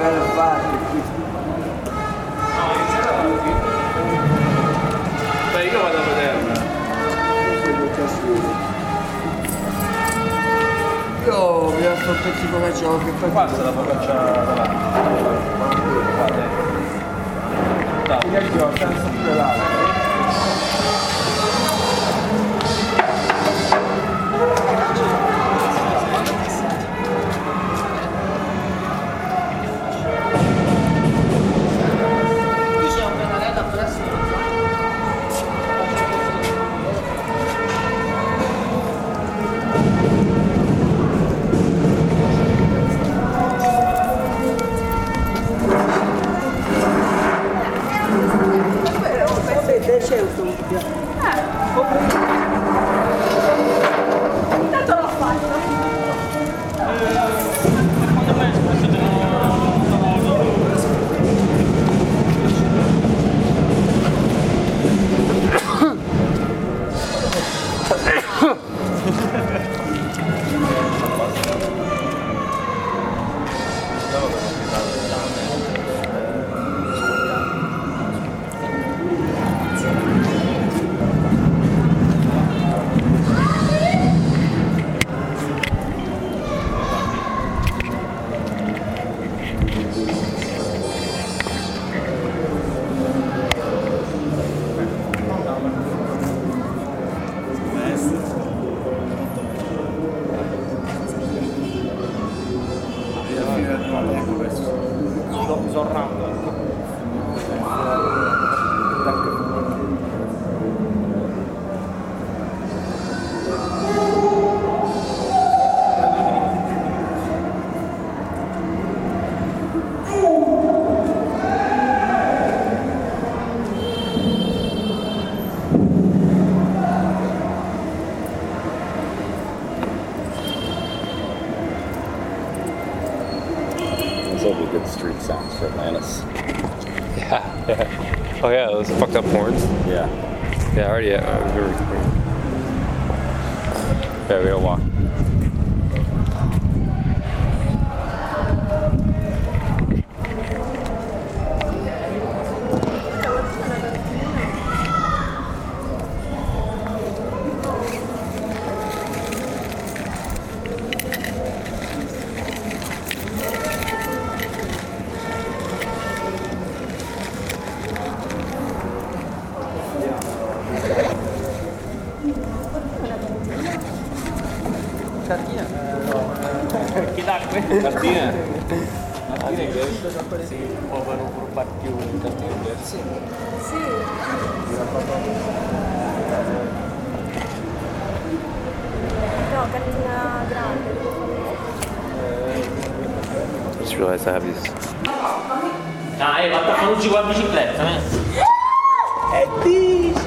magari a fare. Beh, io vado a vederla. Io mi ho fatto un pezzo di focaccia che poi... Qua c'è la focaccia davanti. Qua dentro. Io ho senza più l'altro. Intanto l'ho fatto. Those will be good street sounds for Atlantis. Yeah. Oh yeah, those fucked up horns. Yeah. Yeah, I already. Yeah, we gotta walk. Chi d'acque? Cartine? Cartine che si possono rubare più cartine diverse. Sì. No, cartina grande. I just realized I have these. Ah, guarda, non ci va in bicicletta, E dice!